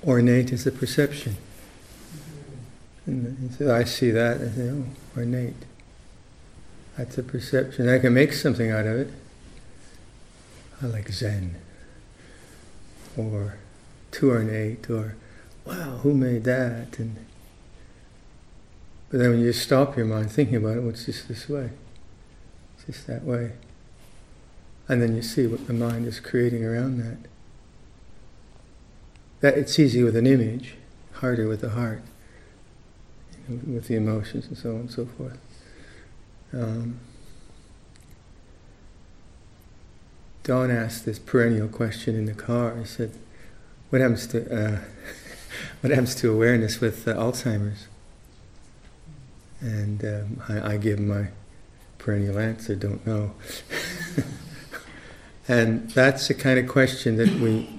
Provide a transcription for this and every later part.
ornate is a perception. And so I see that as, ornate. That's a perception. I can make something out of it. I like Zen. Or too ornate, or wow, who made that? But then when you stop your mind thinking about it, well, it's just this way. It's just that way. And then you see what the mind is creating around that. That it's easy with an image, harder with the heart, with the emotions and so on and so forth. Don asked this perennial question in the car. He said, "What happens to awareness with Alzheimer's?" And I give my perennial answer: "Don't know." And that's the kind of question that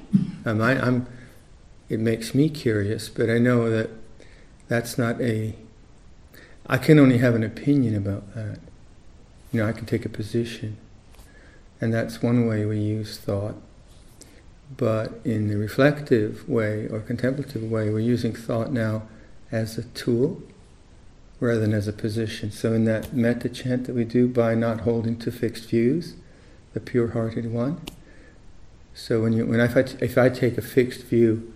it makes me curious, but I know that that's not I can only have an opinion about that. I can take a position. And that's one way we use thought. But in the reflective way or contemplative way, we're using thought now as a tool rather than as a position. So in that metta chant that we do, by not holding to fixed views, the pure-hearted one. So if I take a fixed view,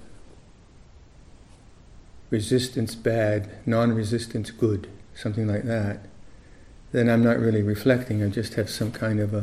resistance bad, non-resistance good, something like that, then I'm not really reflecting. I just have some kind of a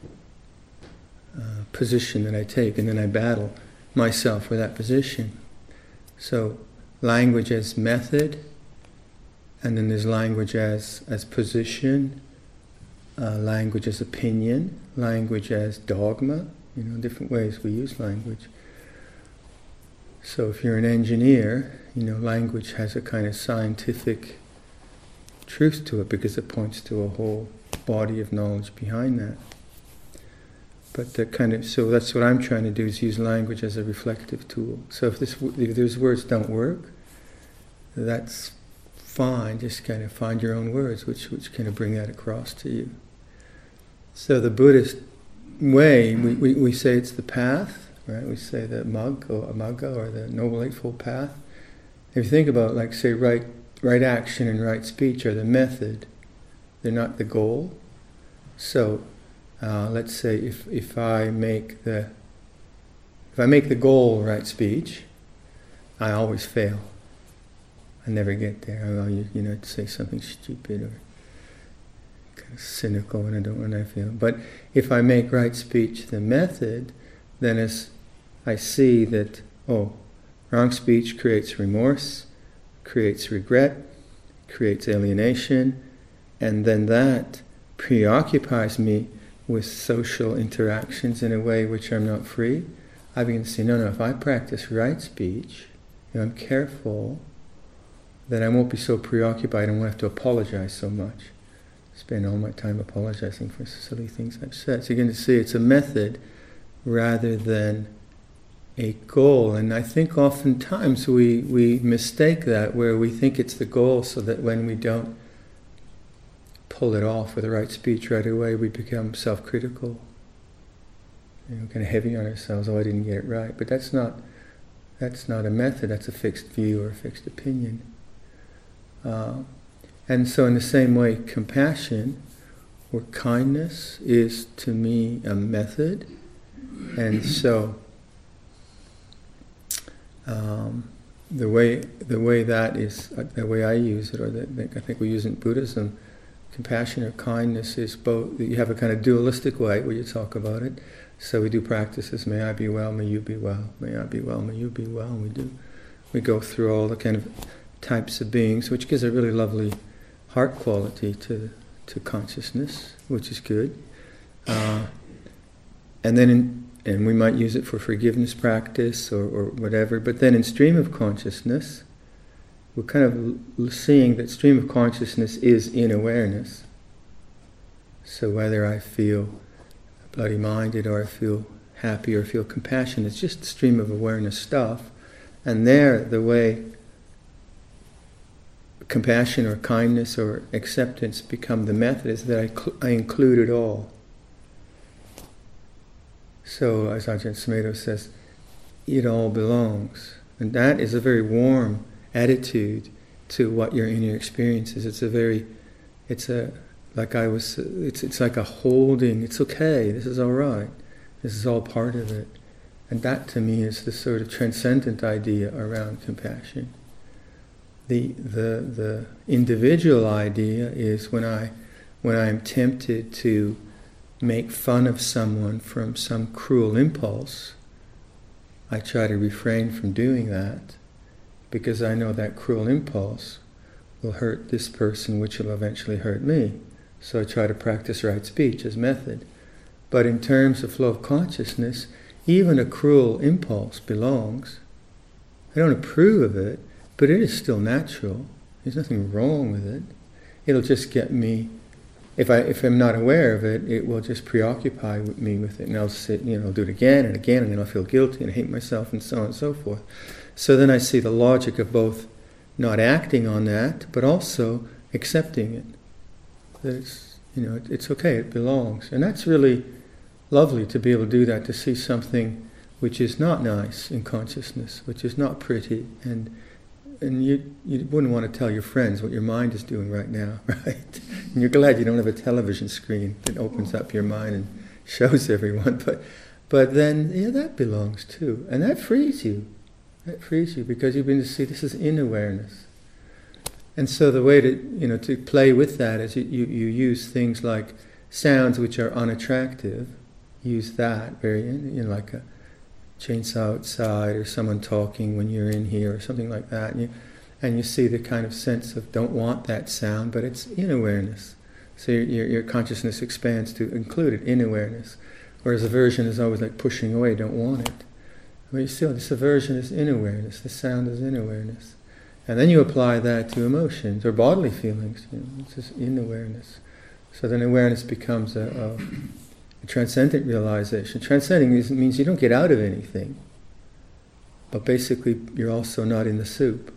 position that I take, and then I battle myself with that position. So language as method, and then there's language as position, language as opinion, language as dogma, different ways we use language. So if you're an engineer, language has a kind of scientific truth to it because it points to a whole body of knowledge behind that. But so that's what I'm trying to do, is use language as a reflective tool. So if those words don't work, that's fine. Just kind of find your own words, which kind of bring that across to you. So the Buddhist way, we say it's the path, right? We say the Magga, or the Noble Eightfold Path. If you think about, like, say, right action and right speech are the method. They're not the goal. So let's say if I make the goal right speech, I always fail. I never get there. I'll say something stupid or kind of cynical when I feel. But if I make right speech the method, then as I see that, wrong speech creates remorse, creates regret, creates alienation, and then that preoccupies me with social interactions in a way which I'm not free. I begin to say, no, if I practice right speech, I'm careful, then I won't be so preoccupied and won't have to apologize so much. Spend all my time apologizing for silly things I've said. So you're going to see it's a method rather than a goal. And I think oftentimes we mistake that, where we think it's the goal, so that when we don't pull it off with the right speech right away, we become self-critical, kind of heavy on ourselves. I didn't get it right. But that's not a method. That's a fixed view or a fixed opinion. And so in the same way, compassion or kindness is to me a method. And so the way that is, the way I use it, or I think we use it in Buddhism, compassion or kindness is both. You have a kind of dualistic way where you talk about it. So we do practices, may I be well, may you be well, may I be well, may you be well. And we go through all the kind of types of beings, which gives a really lovely heart quality to consciousness, which is good. And then and we might use it for forgiveness practice or whatever. But then in stream of consciousness, we're kind of seeing that stream of consciousness is in awareness. So whether I feel bloody-minded or I feel happy or feel compassion, it's just stream of awareness stuff. And there, the way compassion or kindness or acceptance become the method is that I include it all. So, as Ajahn Sumedho says, it all belongs. And that is a very warm attitude to what your inner experience is. It's like a holding, it's okay, this is all right, this is all part of it. And that to me is the sort of transcendent idea around compassion. The individual idea is when I am tempted to make fun of someone from some cruel impulse, I try to refrain from doing that, because I know that cruel impulse will hurt this person, which will eventually hurt me. So I try to practice right speech as method. But in terms of flow of consciousness, even a cruel impulse belongs. I don't approve of it, but it is still natural. There's nothing wrong with it. It'll just get me, if I'm not aware of it, it will just preoccupy me with it, and I'll sit, I'll do it again and again, and then I'll feel guilty and hate myself, and so on and so forth. So then I see the logic of both not acting on that, but also accepting it. That it's okay, it belongs. And that's really lovely to be able to do that, to see something which is not nice in consciousness, which is not pretty, and you wouldn't want to tell your friends what your mind is doing right now, right? And you're glad you don't have a television screen that opens up your mind and shows everyone. But then, that belongs too. And that frees you. That frees you, because you've been to see this is in awareness. And so the way to play with that is you use things like sounds which are unattractive. Use that very, like a chainsaw outside, or someone talking when you're in here, or something like that, and you see the kind of sense of don't want that sound, but it's in awareness. So your consciousness expands to include it in awareness, whereas aversion is always like pushing away, don't want it. But you see, this aversion is in awareness, the sound is in awareness, and then you apply that to emotions or bodily feelings. It's just in awareness. So then awareness becomes a transcendent realization. Transcending means you don't get out of anything, but basically you're also not in the soup.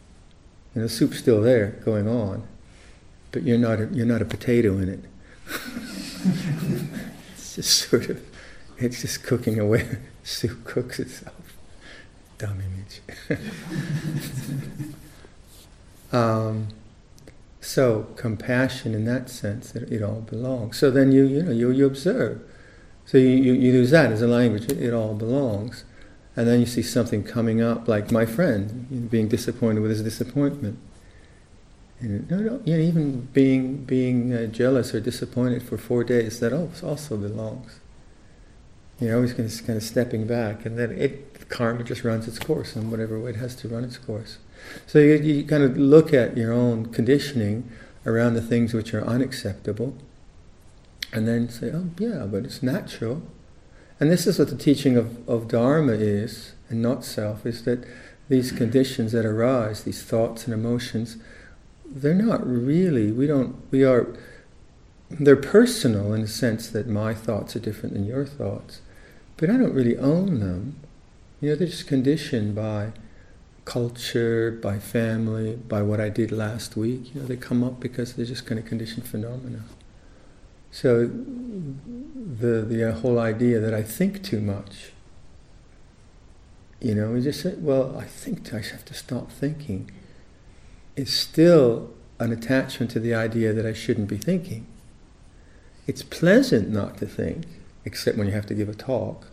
The soup's still there, going on, but you're not a potato in it. It's just it's just cooking away. Soup cooks itself. Dumb image. So compassion in that sense, that it all belongs. So then you observe. So you use that as a language. It all belongs, and then you see something coming up, like my friend being disappointed with his disappointment, and even being jealous or disappointed for 4 days. That also belongs. Always kind of stepping back, and then karma just runs its course in whatever way it has to run its course. So you kind of look at your own conditioning around the things which are unacceptable, and then say, oh yeah, but it's natural. And this is what the teaching of Dharma is, and not self, is that these conditions that arise, these thoughts and emotions, they're not really, they're personal in the sense that my thoughts are different than your thoughts, but I don't really own them. They're just conditioned by culture, by family, by what I did last week. They come up because they're just kind of conditioned phenomena. So the whole idea that I think too much, we just say, well, I think I have to stop thinking, is still an attachment to the idea that I shouldn't be thinking. It's pleasant not to think, except when you have to give a talk.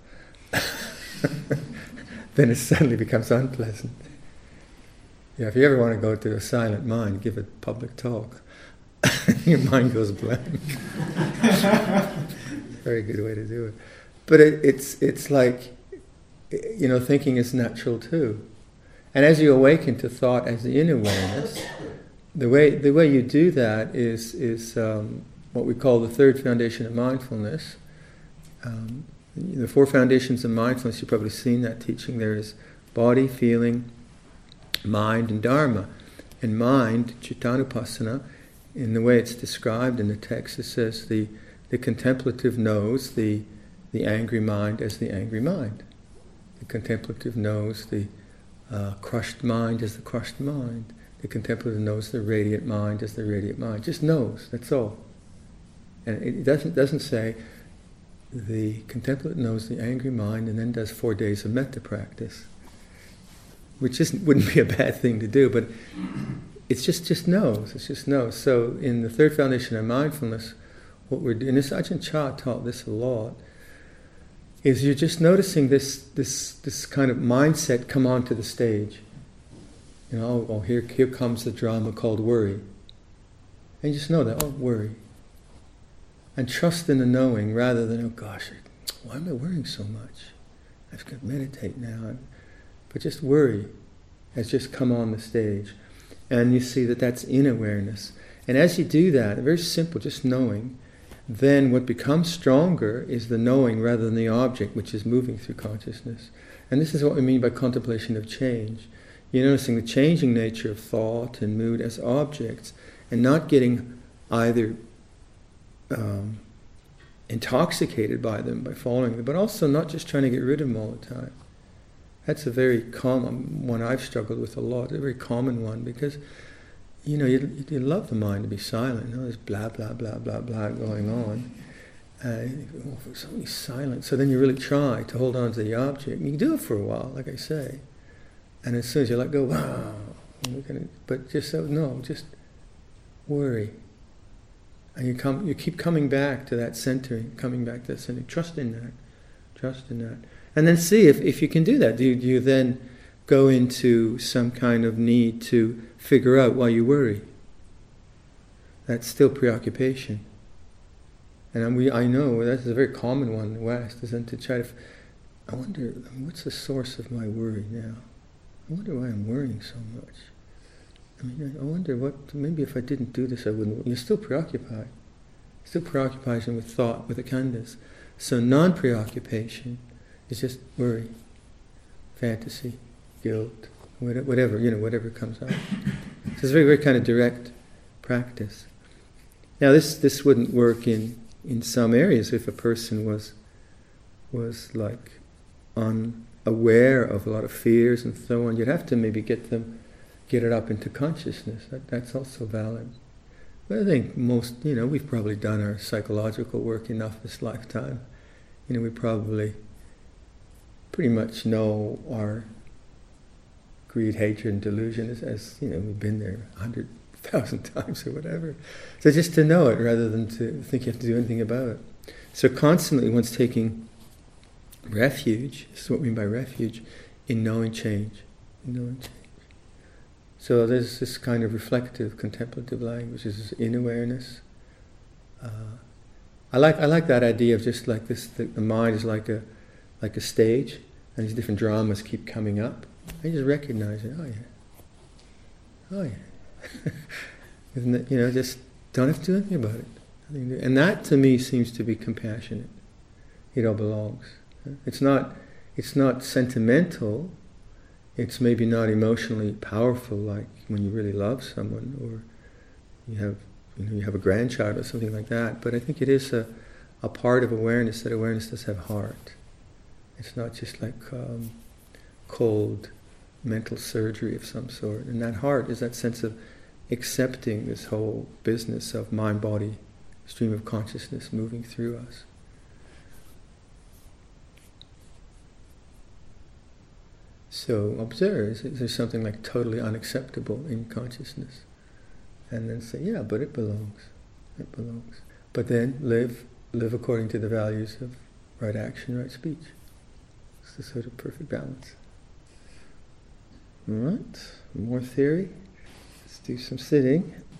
Then it suddenly becomes unpleasant. If you ever want to go to a silent mind, give a public talk. Your mind goes blank. Very good way to do it. But it's like, thinking is natural too. And as you awaken to thought as the inner awareness, the way you do that is what we call the third foundation of mindfulness. The four foundations of mindfulness, you've probably seen that teaching. There is body, feeling, mind, and dharma. And mind, cittanupassana, in the way it's described in the text, it says the contemplative knows the angry mind as the angry mind. The contemplative knows the crushed mind as the crushed mind. The contemplative knows the radiant mind as the radiant mind. Just knows, that's all. And it doesn't say the contemplative knows the angry mind and then does 4 days of metta practice. which wouldn't be a bad thing to do, but it's just knows. It's just knows. So in the third foundation of mindfulness, what we're doing, and Ajahn Chah taught this a lot, is you're just noticing this kind of mindset come onto the stage. You know, oh, here comes the drama called worry. And you just know that, oh, worry. And trust in the knowing rather than, oh gosh, why am I worrying so much? I've got to meditate now. But just worry has just come on the stage. And you see that that's in awareness. And as you do that, very simple, just knowing, then what becomes stronger is the knowing rather than the object which is moving through consciousness. And this is what we mean by contemplation of change. You're noticing the changing nature of thought and mood as objects and not getting either intoxicated by them, by following them, but also not just trying to get rid of them all the time. That's a very common one I've struggled with a lot, a very common one, because you know, you love the mind to be silent. You know, there's blah, blah, blah, blah, blah going on. It's only silent. So then you really try to hold on to the object. And you do it for a while, like I say. And as soon as you let go, wow. But just just worry. And you keep coming back to that centering, coming back to that centering. Trust in that. And then see if you can do that. Do you then go into some kind of need to figure out why you worry? That's still preoccupation. And I know that's a very common one in the West, isn't it? To try to, I wonder, what's the source of my worry now? I wonder why I'm worrying so much. I wonder maybe if I didn't do this I wouldn't. You're still preoccupied. Still preoccupation with thought, with the khandhas. So non-preoccupation is just worry, fantasy, guilt, whatever, whatever comes up. So it's a very, very kind of direct practice. Now this wouldn't work in some areas if a person was like unaware of a lot of fears and so on. You'd have to maybe get it up into consciousness. That's also valid. But I think most, we've probably done our psychological work enough this lifetime. We probably pretty much know our greed, hatred, and delusion as we've been there 100,000 times or whatever. So just to know it rather than to think you have to do anything about it. So constantly one's taking refuge, this is what we mean by refuge, in knowing change. So there's this kind of reflective, contemplative language, which is in awareness. I like that idea of just like this, the mind is like a stage, and these different dramas keep coming up. I just recognize it. Oh yeah. Isn't it, just don't have to do anything about it. And that to me seems to be compassionate. It all belongs. It's not sentimental. It's maybe not emotionally powerful, like when you really love someone, or you have a grandchild or something like that. But I think it is a part of awareness, that awareness does have heart. It's not just like cold mental surgery of some sort. And that heart is that sense of accepting this whole business of mind-body stream of consciousness moving through us. So observe, is there something like totally unacceptable in consciousness? And then say, yeah, but it belongs. It belongs. But then live according to the values of right action, right speech. It's the sort of perfect balance. All right, more theory. Let's do some sitting.